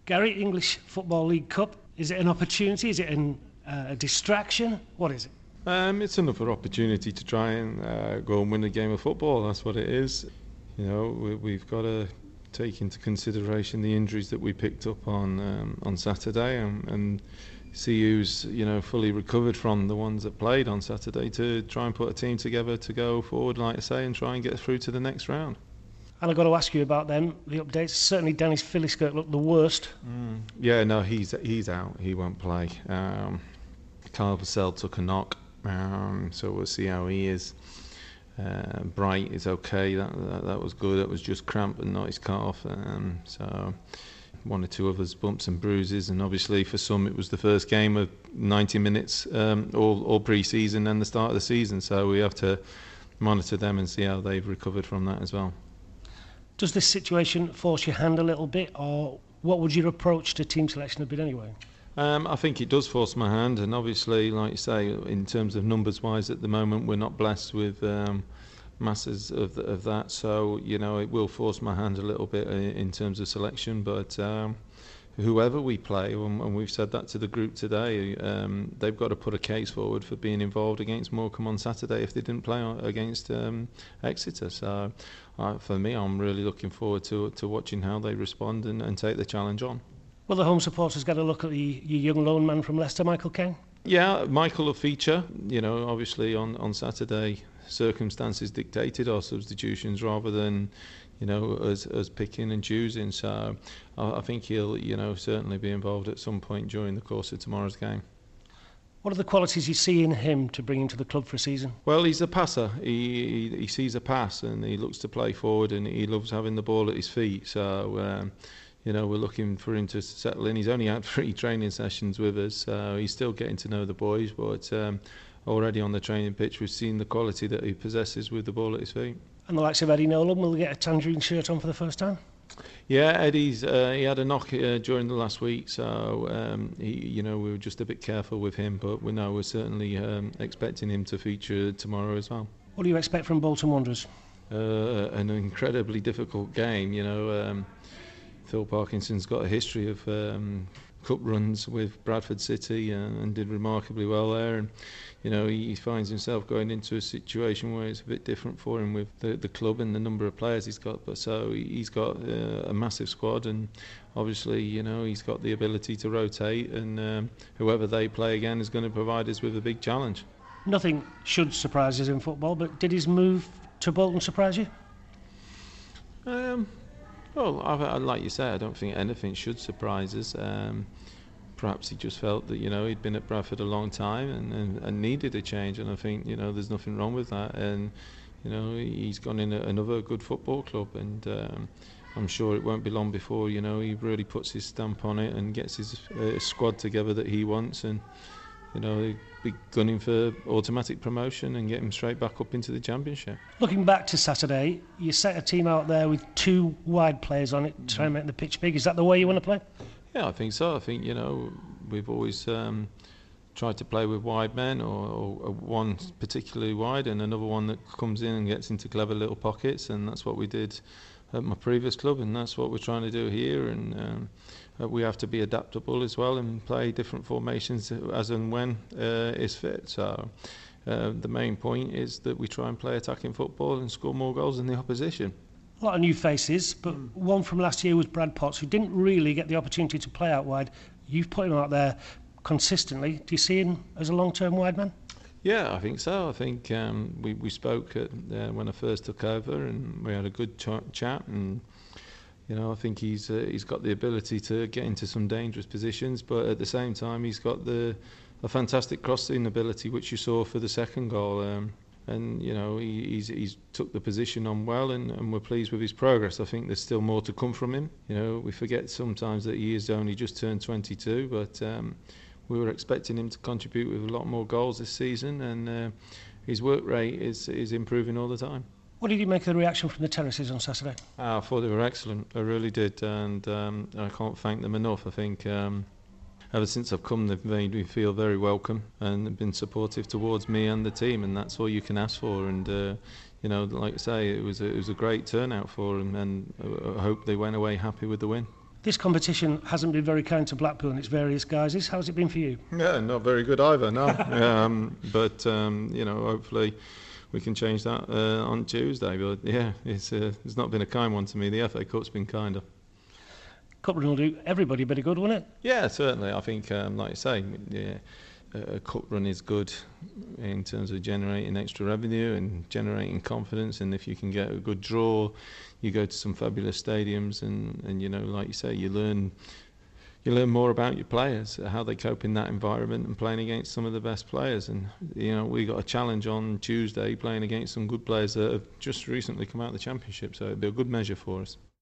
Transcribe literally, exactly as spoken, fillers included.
Gary, English Football League Cup, is it an opportunity? Is it an, uh, a distraction? What is it? Um, it's another opportunity to try and uh, go and win a game of football. That's what it is. You know, we, we've got to take into consideration the injuries that we picked up on um, on Saturday, and, and see who's you know fully recovered from the ones that played on Saturday to try and put a team together to go forward, like I say, and try and get through to the next round. And I've got to ask you about them, the updates. Certainly Dennis Philliskirk looked the worst. Mm. Yeah, no, he's he's out. He won't play. Um, Kyle Vassell took a knock, um, so we'll see how he is. Uh, Bright is okay. That, that that was good. That was just cramp and not his calf. Um, so one or two others bumps and bruises, and obviously for some it was the first game of ninety minutes, um, all all pre-season and the start of the season. So we have to monitor them and see how they've recovered from that as well. Does this situation force your hand a little bit, or what would your approach to team selection have been anyway? Um, I think it does force my hand, and obviously, like you say, in terms of numbers-wise, at the moment we're not blessed with um, masses of, of that. So you know, it will force my hand a little bit in, in terms of selection. But um, whoever we play, and, and we've said that to the group today, um, they've got to put a case forward for being involved against Morecambe on Saturday if they didn't play against um, Exeter. So uh, for me, I'm really looking forward to to watching how they respond and, and take the challenge on. Well, the home supporters get a look at the your young lone man from Leicester, Michael Kane. Yeah, Michael will feature. You know, obviously on, on Saturday, circumstances dictated our substitutions rather than, you know, us, us picking and choosing. So I, I think he'll, you know, certainly be involved at some point during the course of tomorrow's game. What are the qualities you see in him to bring into the club for a season? Well, he's a passer. He, he he sees a pass and he looks to play forward, and he loves having the ball at his feet. So. Um, You know, we're looking for him to settle in. He's only had three training sessions with us, so he's still getting to know the boys. But um, already on the training pitch, we've seen the quality that he possesses with the ball at his feet. And the likes of Eddie Nolan will get a tangerine shirt on for the first time? Yeah, Eddie's uh, he had a knock uh, during the last week, so um, he, you know, we were just a bit careful with him. But we know we're certainly um, expecting him to feature tomorrow as well. What do you expect from Bolton Wanderers? Uh, an incredibly difficult game, you know. Um, Phil Parkinson's got a history of um, cup runs with Bradford City and, and did remarkably well there, and you know he, he finds himself going into a situation where it's a bit different for him with the, the club and the number of players he's got. But so he's got uh, a massive squad, and obviously you know he's got the ability to rotate, and um, whoever they play again is going to provide us with a big challenge. Nothing should surprise us in football, but did his move to Bolton surprise you? Um, Well, I, like you say, I don't think anything should surprise us. Um, perhaps he just felt that, you know, he'd been at Bradford a long time and, and, and needed a change, and I think, you know, there's nothing wrong with that. And, you know, he's gone in at another good football club, and um, I'm sure it won't be long before, you know, he really puts his stamp on it and gets his uh, squad together that he wants, and, you know, he'd be gunning for automatic promotion and get him straight back up into the Championship. Looking back to Saturday, you set a team out there with two wide players on it to try and make the pitch big. Is that the way you want to play? Yeah, I think so. I think, you know, we've always um, tried to play with wide men, or, or one particularly wide and another one that comes in and gets into clever little pockets, and that's what we did at my previous club, and that's what we're trying to do here. And um, uh, we have to be adaptable as well and play different formations as and when uh, is fit. So uh, the main point is that we try and play attacking football and score more goals than the opposition. A lot of new faces, but mm. one from last year was Brad Potts, who didn't really get the opportunity to play out wide. You've put him out there consistently. Do you see him as a long-term wide man? Yeah, I think so. I think um, we, we spoke at, uh, when I first took over, and we had a good ch- chat. And you know, I think he's uh, he's got the ability to get into some dangerous positions, but at the same time, he's got the a fantastic crossing ability, which you saw for the second goal. Um, and you know, he, he's he's took the position on well, and, and we're pleased with his progress. I think there's still more to come from him. You know, we forget sometimes that he has only just turned twenty-two, but um, we were expecting him to contribute with a lot more goals this season, and uh, his work rate is is improving all the time. What did you make of the reaction from the terraces on Saturday? I thought they were excellent. I really did, and um, I can't thank them enough. I think um, ever since I've come, they've made me feel very welcome and they've been supportive towards me and the team, and that's all you can ask for. And uh, you know, like I say, it was a, it was a great turnout for them, and I hope they went away happy with the win. This competition hasn't been very kind to Blackpool in its various guises. How's it been for you? Yeah, not very good either, no. um, but, um, you know, hopefully we can change that uh, on Tuesday. But, yeah, it's, uh, it's not been a kind one to me. The F A Cup's been kinder. Cup run will do everybody a bit of good, won't it? Yeah, certainly. I think, um, like you say, yeah, a cup run is good in terms of generating extra revenue and generating confidence. And if you can get a good draw, you go to some fabulous stadiums, and, and you know, like you say, you learn you learn more about your players, how they cope in that environment, and playing against some of the best players. And you know, we got a challenge on Tuesday playing against some good players that have just recently come out of the Championship, so it'll be a good measure for us.